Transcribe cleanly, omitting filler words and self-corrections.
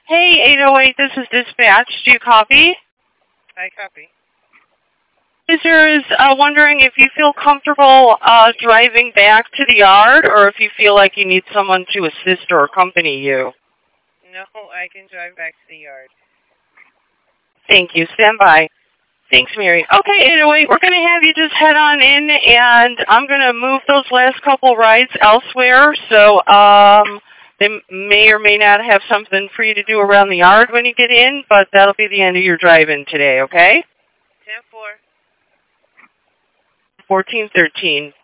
Hey, 808, this is dispatch. Do you copy? I copy. User is wondering if you feel comfortable driving back to the yard or if you feel like you need someone to assist or accompany you. No, I can drive back to the yard. Thank you. Stand by. Thanks, Mary. Okay, 808, we're going to have you just head on in, and I'm going to move those last couple rides elsewhere, so they may or may not have something for you to do around the yard when you get in, but that'll be the end of your drive-in today, okay? 10-4. 1413.